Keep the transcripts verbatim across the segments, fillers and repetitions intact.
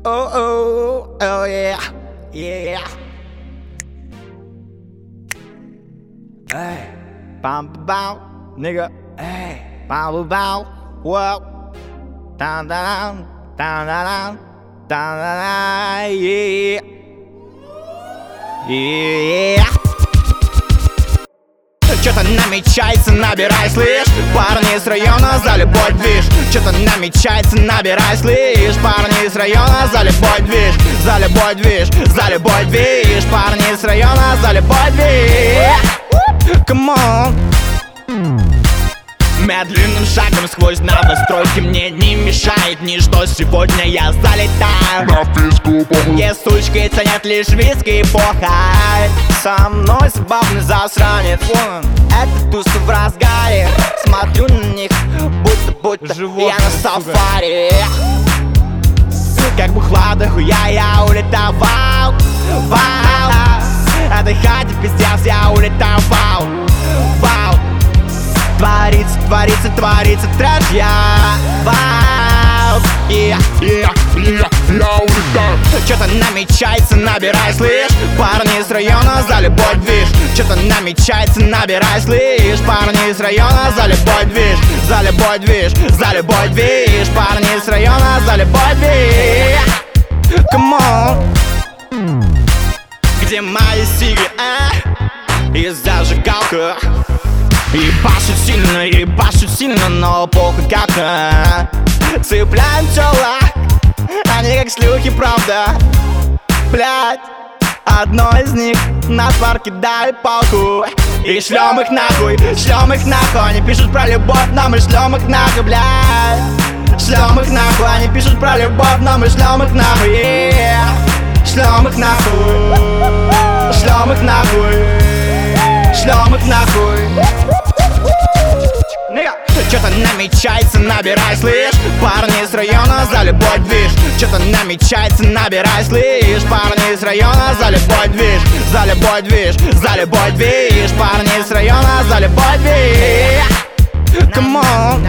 Oh, oh, oh, yeah, yeah. Hey, bam, bam, nigga. Hey, bam, bam, whoa. Down, down, down, down, down, down, yeah, yeah. Что-то намечается, набирай, слышь. Парни из района за любой движ. Что-то намечается, набирай, слышь. Парни из района за любой движ. За любой движ, за любой движ. Парни из района за любой движ. Come on. Медленным шагом сквозь новостройки мне не мешает ничто. Сегодня я залетаю на фишку, похуй. Где сучки ценят лишь виски и похай. Со мной забавный засранец. Это туса в разгаре. Смотрю на них, будто-будто я на сафари. Как бухла до хуя я улетал, вау, вау. Отдыхать и пиздец я улетал, вау, вау. Творится, творится, творится трэш, я вау. Yeah, yeah, yeah, я улетаю. Что-то намечается, набирай, слышь. Парни из района за любой движ. Что-то намечается, набирай, слышь. Парни из района за любой движ. За любой движ, за любой движ. Парни из района за любой движ. Come on. Где мои сиги, а? И зажигалка. Ебашут сильно, ебашут сильно, но похуй как-то. Цепляем тела, они как шлюхи, правда. Блядь, одной из них на парке дали палку. И шлем их нахуй, шлем их нахуй. Они пишут про любовь, но мы шлем их нахуй, блядь. Шлем их нахуй, они пишут про любовь, но мы шлем их нахуй, yeah. Шлем их нахуй, шлем их нахуй, шлем их нахуй. Что-то намечается, набирай, слышь. Парни из района за любой движ. Что-то намечается, набирай, слышь. Парни из района за любой движ. За любой движ, за любой движ. Парни из района за любой движ. Come on.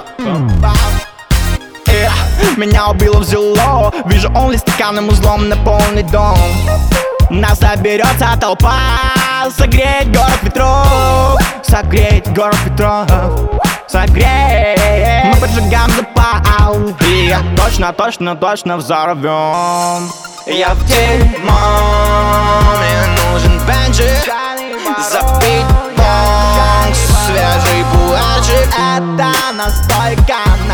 Yeah. Меня убило, взяло. Вижу онли стаканным узлом наполненный дом. Нас соберется толпа. Согреть город ветров. Согреть город ветров. Согреть. Мы поджигаем запал. И я точно, точно, точно взорвем. Я в дерьмо. Мне нужен бенджик. Забить бонг. Свежий булачик. Это настойка